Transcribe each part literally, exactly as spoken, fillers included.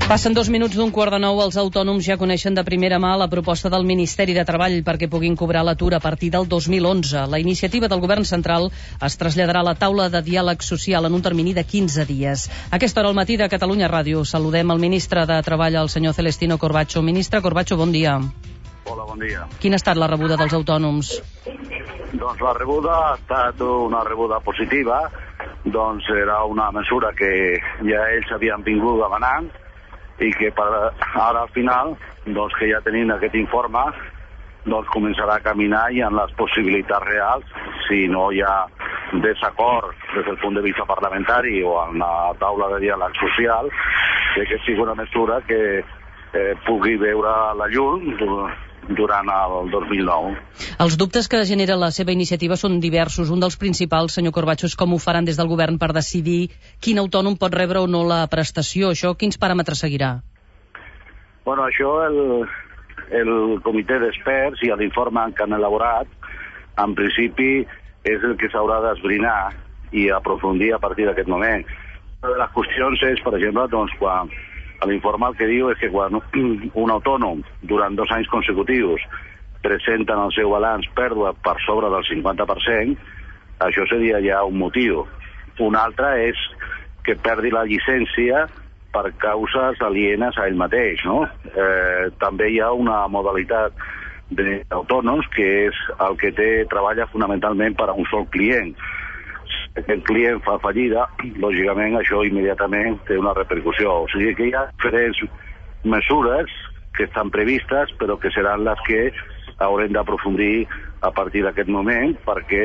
Passen dos minuts d'un quart de nou. Els autònoms ja coneixen de primera mà la proposta del Ministeri de Treball perquè puguin cobrar l'atur a partir del dos mil onze. La iniciativa del Govern central es traslladarà a la taula de diàleg social en un termini de quinze dies. A aquesta hora al matí de Catalunya Ràdio saludem el ministre de Treball, el senyor Celestino Corbacho. Ministre Corbacho, bon dia. Hola, bon dia. Quina ha estat la rebuda dels autònoms? Doncs la rebuda ha estat una rebuda positiva. Doncs era una mesura que ja ells havien vingut demanant i que per ara al final, doncs que ja tenim aquest informe, doncs començarà a caminar i en les possibilitats reals, si no hi ha desacord des del punt de vista parlamentari o en la taula de diàleg social, que sigui una mesura que eh, pugui veure la llum durant el dos mil nou. Els dubtes que genera la seva iniciativa són diversos. Un dels principals, senyor Corbacho, és com ho faran des del govern per decidir quin autònom pot rebre o no la prestació. Això quins paràmetres seguirà? Bueno, això el, el comitè d'experts i l'informe que han elaborat, en principi, és el que s'haurà d'esbrinar i aprofundir a partir d'aquest moment. Una de les qüestions és, per exemple, doncs, quan l'informe el que diu és que quan un autònom durant dos anys consecutius presenta en el seu balanç pèrdua per sobre del cinquanta per cent, això seria ja un motiu. Un altre és que perdi la llicència per causes alienes a ell mateix, no? Eh, també hi ha una modalitat d'autònoms que és el que té, treballa fonamentalment per a un sol client. Si aquest client fa fallida, lògicament això immediatament té una repercussió. O sigui que hi ha diferents mesures que estan previstes, però que seran les que haurem d'aprofundir a partir d'aquest moment perquè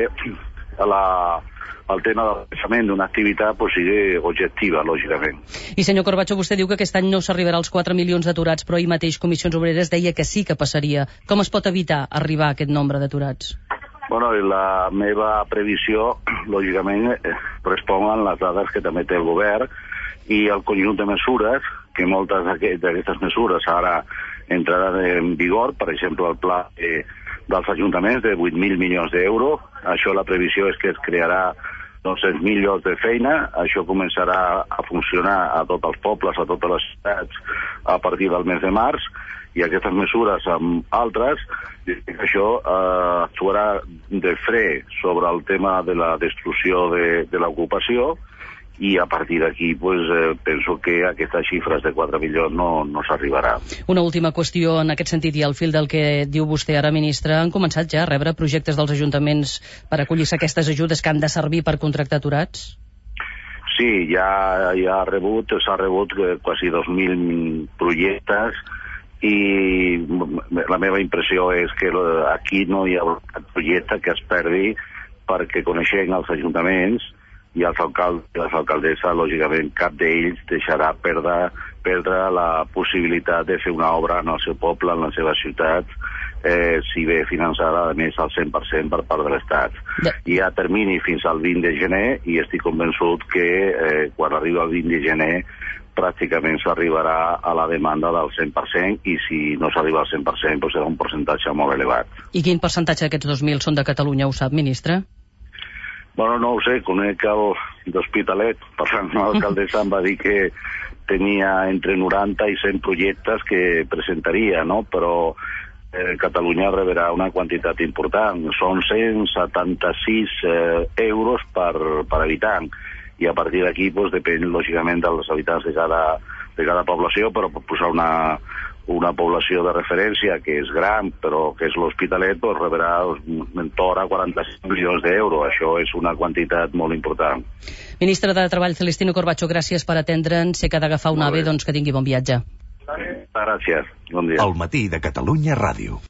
la, el tema del pensament d'una activitat pues, sigui objectiva, lògicament. I senyor Corbacho, vostè diu que aquest any no s'arribarà als quatre milions d'aturats, però ahir mateix Comissions Obreres deia que sí que passaria. Com es pot evitar arribar a aquest nombre d'aturats? Bueno, la meva previsió, lògicament, respon a les dades que també té el govern i el conjunt de mesures, que moltes d'aquestes mesures ara entraran en vigor, per exemple, el pla eh, dels ajuntaments de vuit mil milions d'euros. Això la previsió és que es crearà dos-cents mil llocs de feina. Això començarà a funcionar a tots els pobles, a totes les ciutats, a partir del mes de març. I aquestes mesures amb altres, això eh, actuarà de fre sobre el tema de la destrucció de, de l'ocupació i a partir d'aquí pues, eh, penso que aquestes xifres de quatre milions no, no s'arribarà. Una última qüestió en aquest sentit i al fil del que diu vostè ara, ministre. Han començat ja a rebre projectes dels ajuntaments per acollir-se aquestes ajudes que han de servir per contractar aturats? Sí, ja, ja ha rebut, s'ha rebut quasi dos mil projectes i la meva impressió és que aquí no hi ha un projecte que es perdi perquè coneixent els ajuntaments i els alcaldes i les alcaldesses, lògicament cap d'ells deixarà perdre, perdre la possibilitat de fer una obra en el seu poble, en la seva ciutat, eh, si bé finançada a més al cent per cent per part de l'Estat. Hi ha termini fins al vint de gener i estic convençut que eh, quan arriba el vint de gener pràcticament s'arribarà a la demanda del cent per cent i si no s'arriba al cent per cent doncs serà un percentatge molt elevat. I quin percentatge d'aquests dos mil són de Catalunya, ho sap, ministre? Bueno, no ho sé, conec el d'Hospitalet, per tant, l'alcaldessa em va dir que tenia entre noranta i cent projectes que presentaria, no? Però eh, Catalunya rebrà una quantitat important, són cent setanta-sis eh, euros per, per habitant, i a partir d'aquí doncs, depèn lògicament dels habitants de cada, de cada població, però per posar una, una població de referència que és gran, però que és l'Hospitalet, doncs, rebrà entorn a quaranta-cinc milions d'euros. Això és una quantitat molt important. Ministre de Treball, Celestino Corbacho, gràcies per atendre'ns. Sé que ha d'agafar un AVE, doncs que tingui bon viatge. Gràcies, bon dia. Al matí de Catalunya Ràdio.